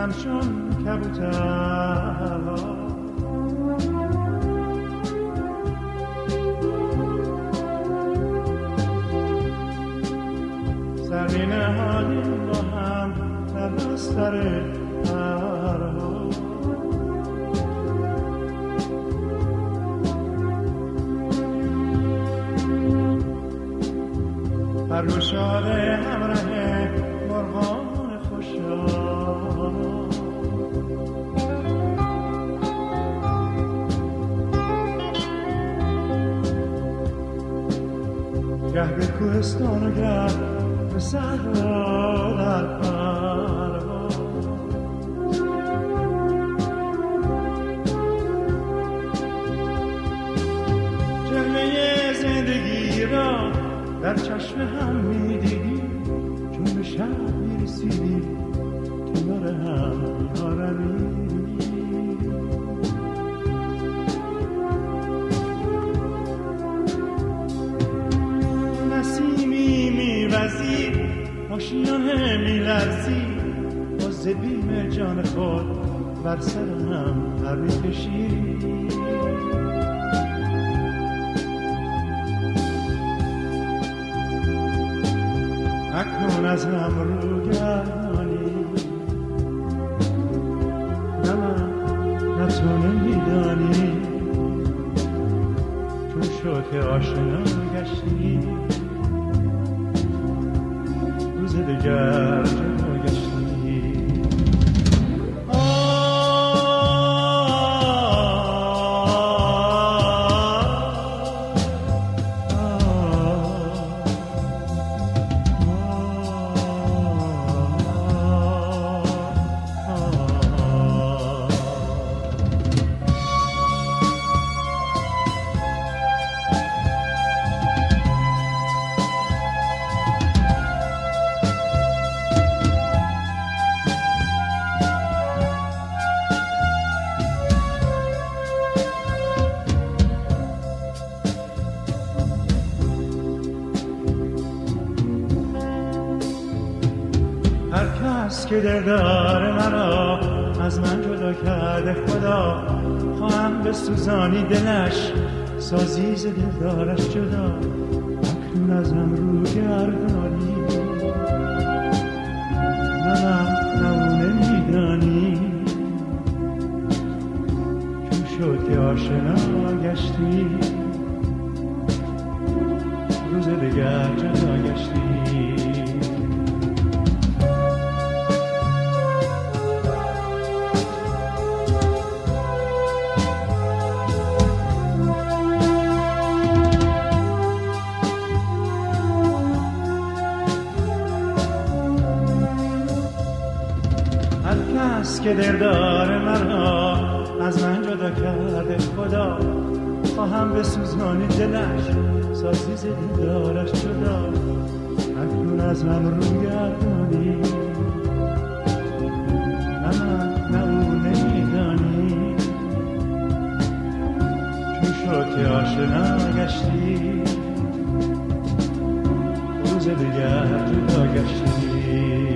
همچون کبوترها سری نهادیم با هم در بستر پرها پرگشاده همراه مرغان خوشحال گه به کوهستان و گه به صحرا در پرواز جلوه زندگی را در چشم هم می‌دیدیم چون به شب می‌رسیدیم کنار هم می‌آرمیدیم نسیمی می‌وزید آشیانه می‌لرزید باز بیم جان خود بر سر هم پر می‌کشید اکنون از هم رو گردانی نه من نه تو نمیدانی چون شد که آشنا گشتی روز دگر جدا گشتی هر کس که دلدار مرا از من جدا کرده خدا خواهم به سوزانی دلش سازی ز دلدارش جدا اکنون از هم رو گردانی نه من نه او نمیدانی چون شد که آشنا گشتی روز دگر جدا گشتی کس که دلدار مرا از من جدا کرده خدا خواهم به سوزانی دلش سازی ز دلدارش جدا اکنون از من رو گردانی نه من نه او نمیدانی چون شد که آشنا گشتی روز دیگر جدا گشتی